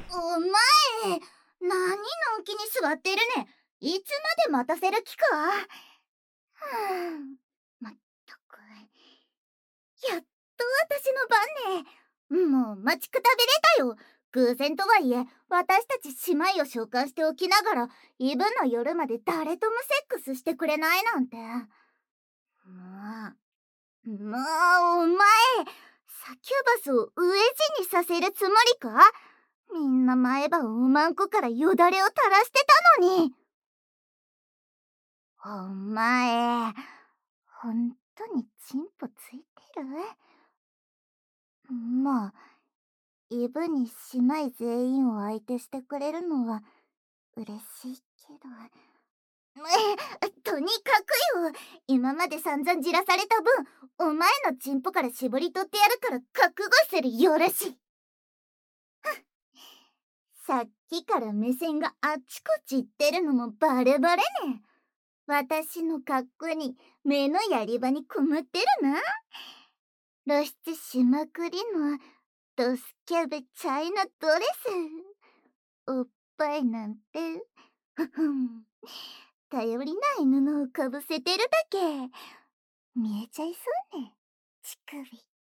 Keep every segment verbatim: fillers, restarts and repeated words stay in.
お前、何のんきに座ってるね。いつまで待たせる気か。はあ、まったく。やっと私の番ね。もう待ちくたびれたよ。偶然とはいえ、私たち姉妹を召喚しておきながら、イブの夜まで誰ともセックスしてくれないなんて。もう、もうお前、サキュバスを飢え死にさせるつもりか？みんな毎晩おまんこからよだれを垂らしてたのに。お前、ほんとにチンポついてる？まあ、イブに姉妹全員を相手してくれるのは嬉しいけど。え、とにかくよ、今まで散々じらされた分、お前のチンポから絞り取ってやるから覚悟するよろし。さっきから目線があっちこっち行ってるのもバレバレね。私の格好に目のやり場にこむってるな。露出しまくりのドスキャベチャイナドレス。おっぱいなんて、ふふん、頼りない布をかぶせてるだけ。見えちゃいそうね、乳首。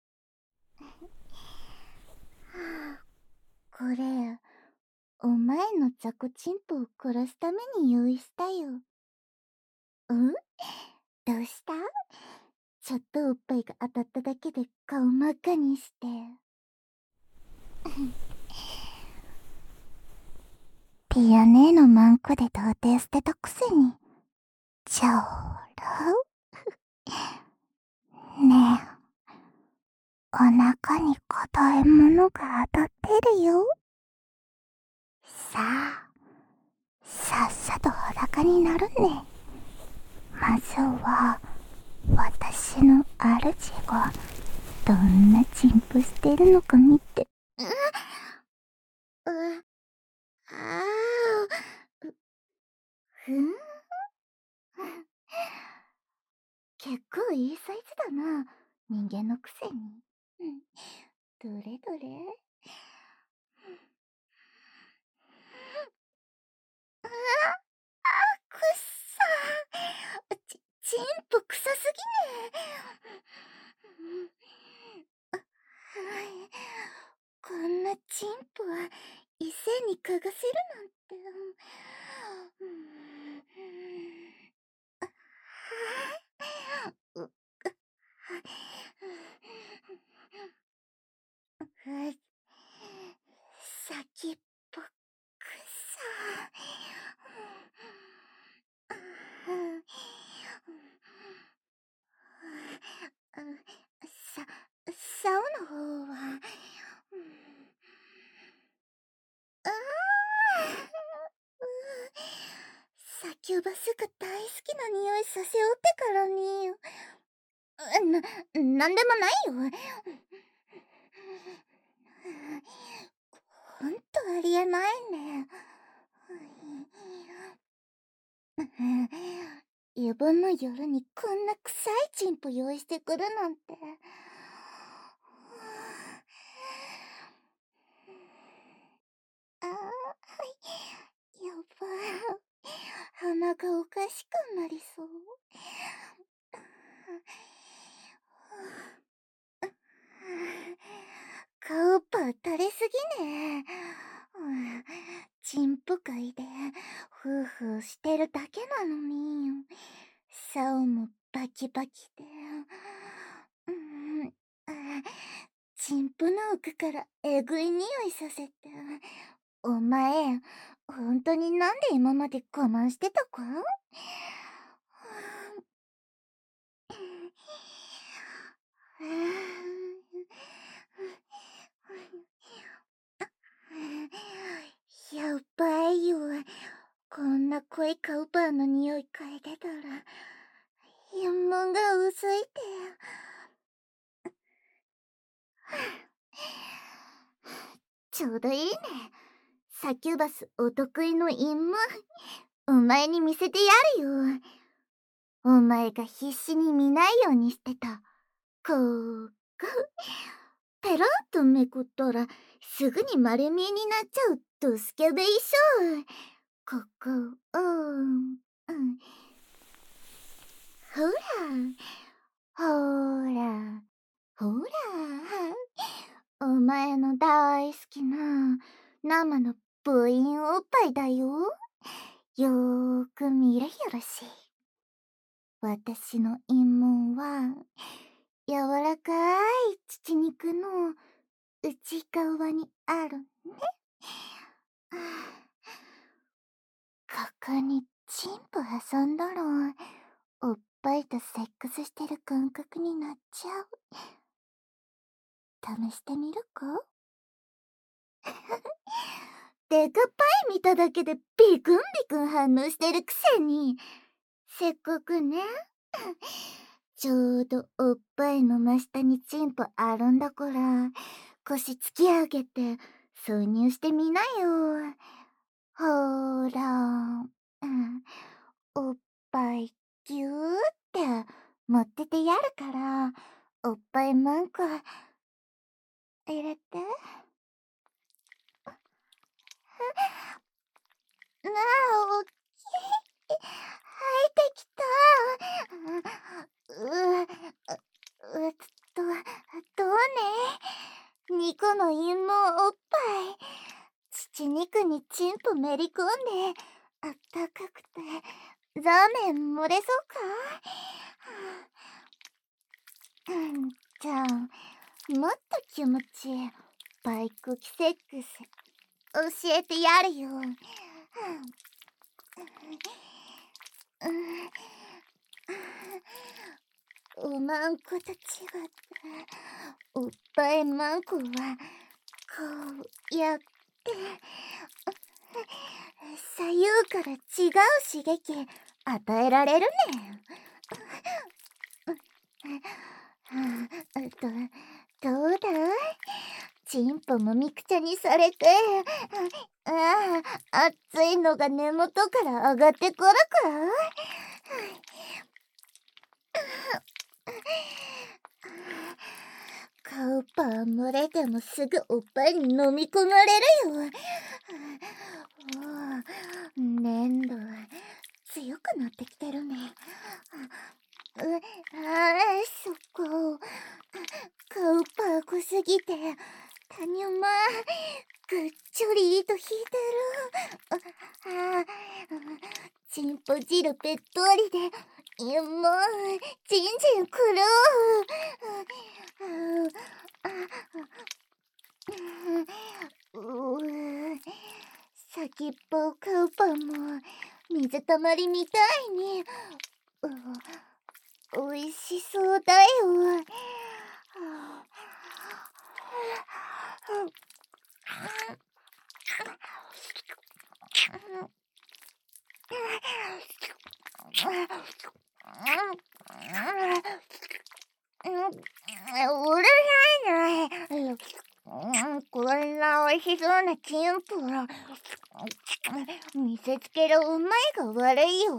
はあ、これ、お前の雑魚チンポを殺すために用意したよ。うん？どうした？ちょっとおっぱいが当たっただけで顔真っ赤にして。ピアネのマンコで童貞捨てたくせに。ちょろねえ、お腹に硬いものが当たってるよ。さあ、さっさと裸になるね。まずは、私の主がどんなチンポしてるのか見て。う、う、ああ、ふん。結構いいサイズだな、人間のくせに。どれどれ？ああ、くっさ。ち、チンポ臭すぎね。こんなチンポは異性に嗅がせるなんて。う、先っぽくさ。さ、サオの方は、ああ、サキュバスが大好きな匂いさせおってからに。な、なんでもないよ。ほんとありえないね。イブの夜にこんな臭いチンポ用意してくるなんて。ああ、やばい。鼻がおかしくなりそう。顔ばったれすぎね。チンポ界でフーフーしてるだけなのに。サオもバキバキで。うん、チンポの奥からえぐい匂いさせて。お前、ほんとになんで今まで我慢してたか？やばいよ。こんな濃いカウパーの匂い嗅いでたら、陰門が薄いて。ちょうどいいね。サキュバスお得意の陰門、お前に見せてやるよ。お前が必死に見ないようにしてた。こう、ペロッとめくったら、すぐに丸見えになっちゃうとスケベいしょ。ここ、うん、うん。ほら、ほら、ほら。お前の大好きな生の部員おっぱいだよ。よーく見れよろし。私の陰謀は柔らかい乳肉の内側にあるね。ここにチンポ挟んだらおっぱいとセックスしてる感覚になっちゃう。試してみるか？デカパイ見ただけでビクンビクン反応してるくせに、せっかくね、ちょうどおっぱいの真下にチンポあるんだから、腰突き上げて挿入してみなよ。ほーら、うん、おっぱいぎゅーって持っててやるから、おっぱいマンコ入れて。なあ、おっきい。生えてきた。う、う、うっと、どうね。にこの陰謀おっぱい。乳肉にチンポめり込んで、あったかくて、ラーメン漏れそうか？うん、じゃあ、もっと気持ちいいバイクキセックス教えてやるよ。おまんこと違っておっぱいまんこはこうやって左右から違う刺激与えられるねん。どどうだい？チンポもみくちゃにされて、ああ、熱いのが根元から上がってくるか？カウパー漏れてもすぐおっぱいに飲み込まれるよ。粘土強くなってきてるね。う、ああ、そこ。カウパー濃すぎて、タニョマ、ぐっちょりと引いてる。ああ、チンポ汁べっとりで、いやもう、じんじんくる。うう、先っぽカウパーも水たまりみたいに、う、おいしそうだよ。うるさいな。こんな美味しそうなチンポ見せつけるうまいが悪いよ。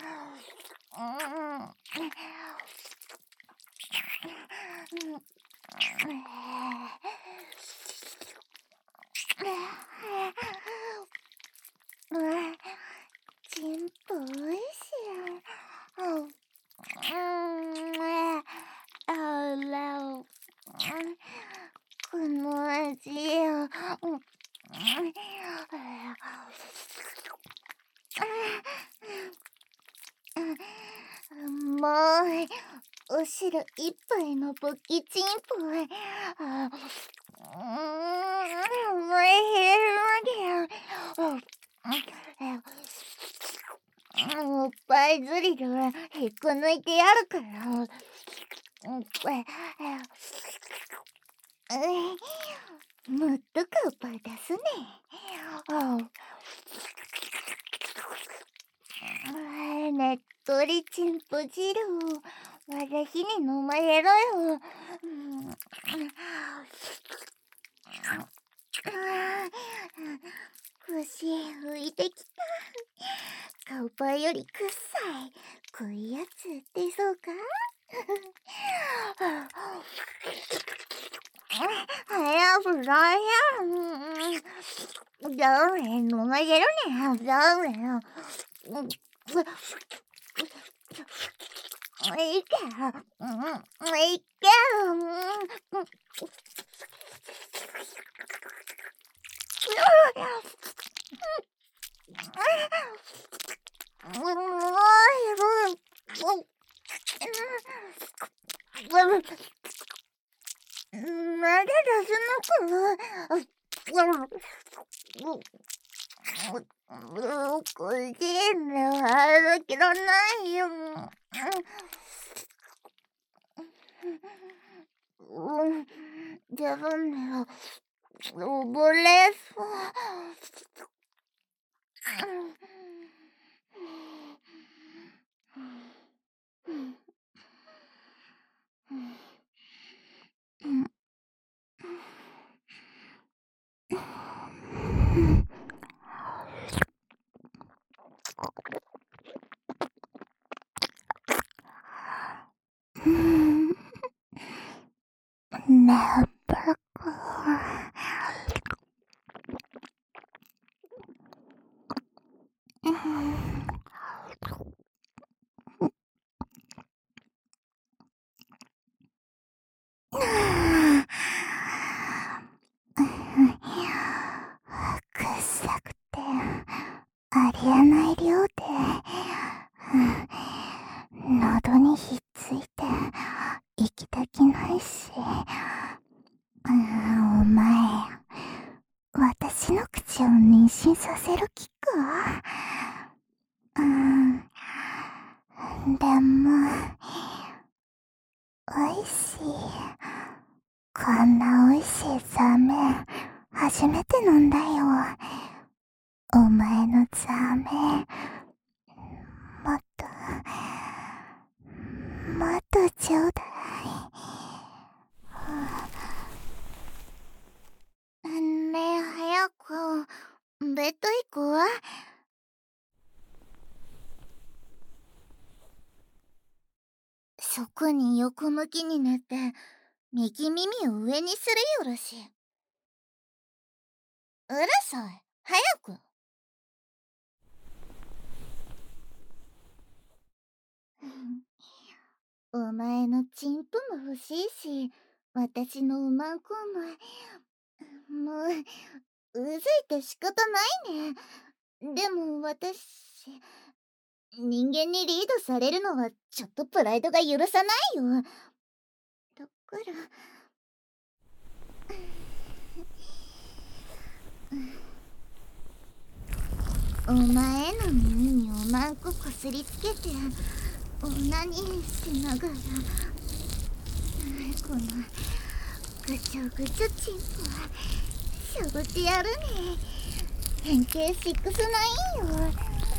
チンポおいしい。あら、この味よ。もう、お汁いっぱいのポキチンポ。あ、うーん、おいしいわけ。おっぱいズリル引っこ抜いてやるから。もっとカウパー出すね。ねっとりチンポ汁を私に飲ませろよ。腰浮いてきた。カウパーよりくっさい濃いやつ出そうか？はやぶらや。 ダメ、飲ませるね。ダメ。いけ。いけ。まだ出すのか。これは切らないよ。でもね、溺れそう。ねぶく。臭くてありえない量で喉にひっついて息できないし、お前私の口を妊娠させる気か。うんでもおいしい。こんなおいしいザーメン初めて飲んだよ。お前のザーメンもっともっとちょうだい。ねえ、早くベッド行くわ。そこに横向きに寝て右耳を上にするよろし。うるさい、早く。お前のチンプも欲しいし、私のうまんこももううずいて仕方ないね。でも私人間にリードされるのはちょっとプライドが許さないよ。だからお前の耳におまんここすりつけてオナニーしながら、このぐちょぐちょチンポはしゃぶってやるね。変形ろくじゅうきゅうよ。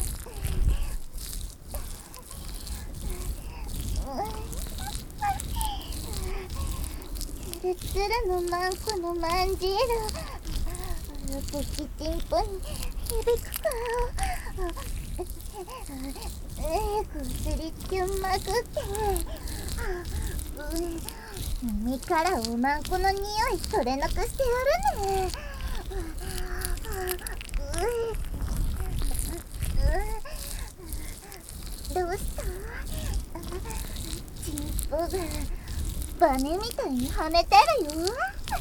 ツルツルのマンコのまんじるポキチンポに響くか。こすりつけまくって耳からおまんこの匂い取れなくしてやるね。どうした？チンポがバネみたいに跳ねてるよ。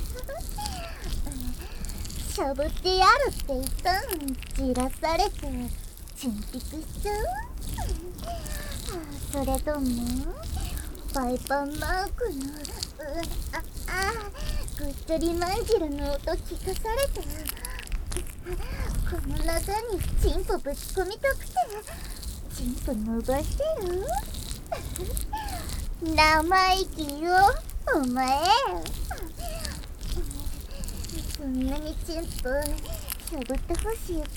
しゃぶってやるって言ったのにじらされてチンピクしちゃう？それともパイパンマークのうああぐっすりまんじるの音聞かされてこの中にチンポぶち込みたくてチンポ伸ばしてる？生意気よお前。そんなにチンポしゃぶってほしいか？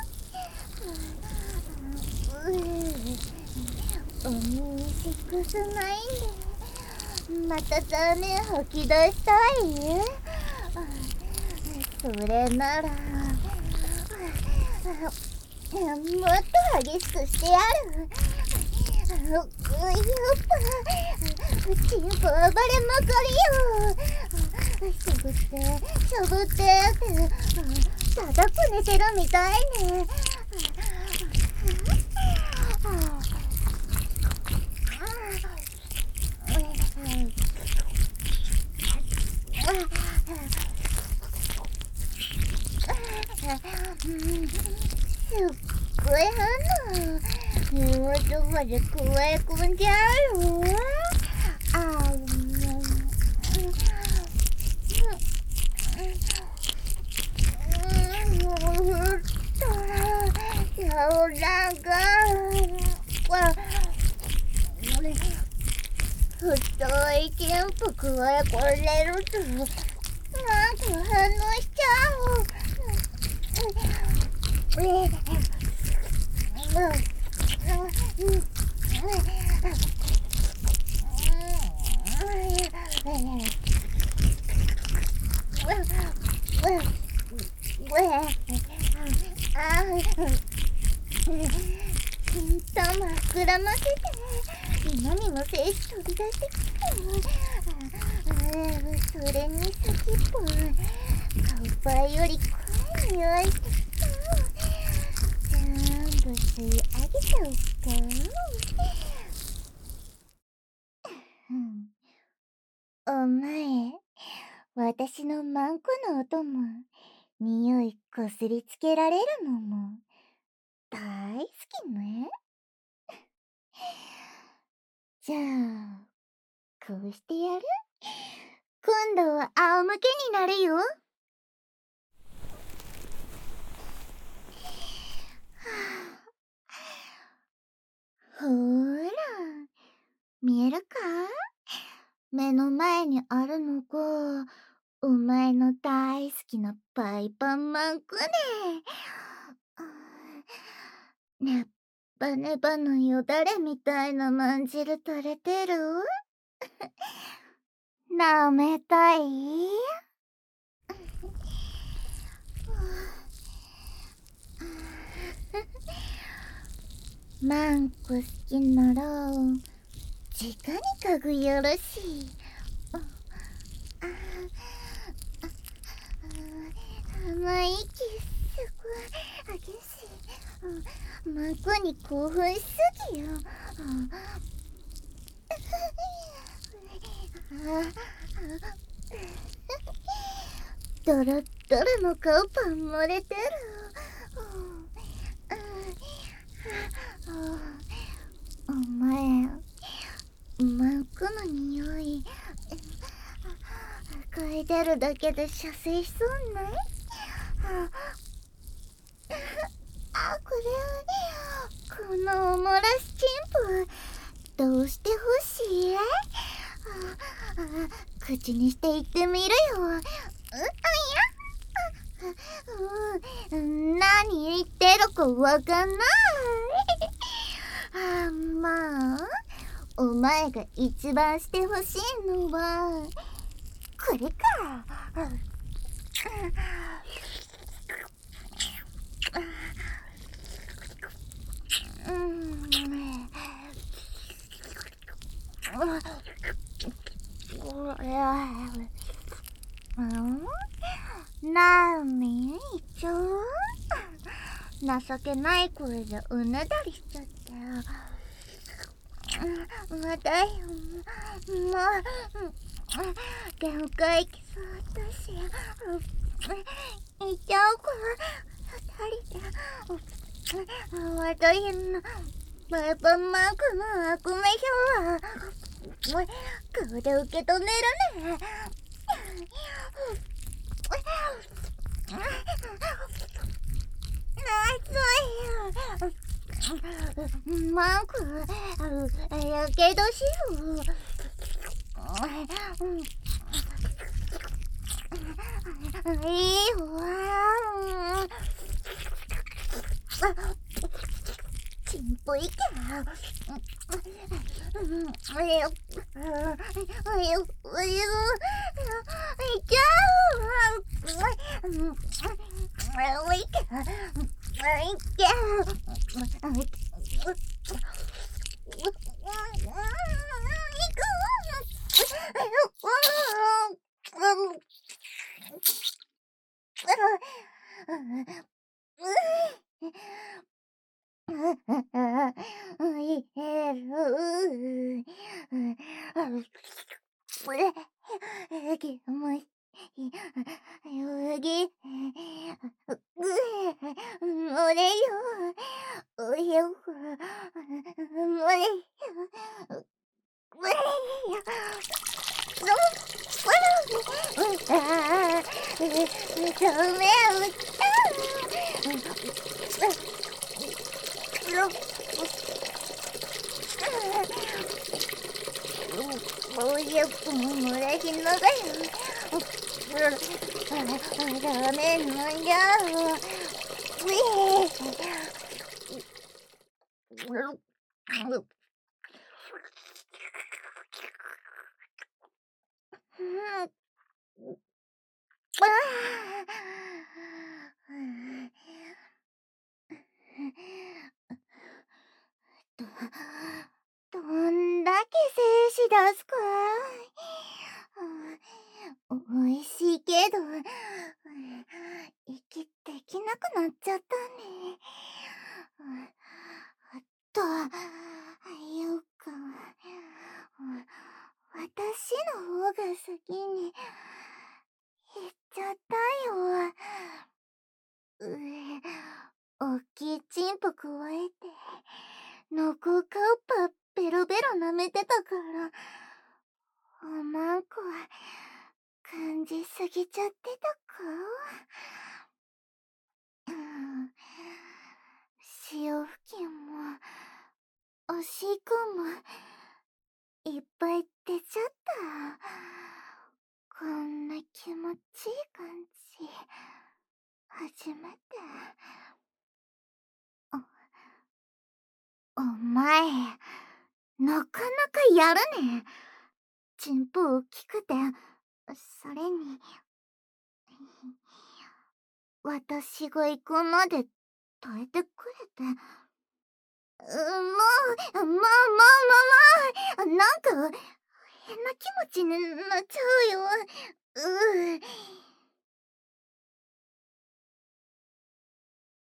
お耳しくすないんでまたザーメン吐き出したい？それならもっと激しくしてやる。やっぱチンポ暴れまかりよ。しゃぶってしゃぶってってただこねてるみたいね。すっごい花。元まで加え込んじゃうよ。あーなんか太いチンプ加え込んでるとなんか反応しちゃう。頭膨らませて今にも精子飛び出してきた。それに先っぽ顔パイより濃い匂いしてきた。全部吸い上げちゃおっか。お前、私のマンコの音も匂いこすりつけられるのも大好きね。じゃあ、こうしてやる？今度は仰向けになるよ。ほーら、見えるか？目の前にあるのが、お前の大好きなパイパンマンコね。ねっばねばのよだれみたいなまんじる垂れてる？舐めたい？マンコ好きなら直にかぐよろしい。甘いキスごい激しい。マンコに興奮しすぎよ。ドロッドロの顔パン漏れてる。お前、マンコの匂い嗅いでるだけで射精しそうない？あ、これ、このおもらしチンプどうしてほしい？口にして言ってみるよ。う、あ、いや、何言ってるかわかんない。あ、まあ、お前が一番してほしいのはこれか。うん、なに一応情けない声でうねだりしちゃって。まだよ、もう限界来そうだし、いっちゃうか二人で。私のパイパンマークの悪名票は顔で受け止めるね。マーク、やけどしよう。いいわ。チンポいけ。およ、およ、およ、いけ。おいけ、いけ。 いえる。気持ちいい。よぎ。漏れよ。およ。漏れよ。漏れよ。ああ、ダメ。もうよくも漏らしのだよ。ダメなんだ。ど、どんだけ精子出すかい。おいしいけど、息できなくなっちゃったね。あと、よく、私の方が先に行っちゃったよ。うえ、おっきいチンポくわえて、のこかおっぱベロベロ舐めてたから、おまんこは感じすぎちゃってたか。うん、潮吹きも、おしっこも、いっぱい出ちゃった。こんな気持ちいい感じ、初めて。お、お前、なかなかやるね。チンポ大きくて、それに、私が行くまで耐えてくれて。う、もう、もう、もう、もう、もう、なんか、変な気持ちになっちゃうよ。うう。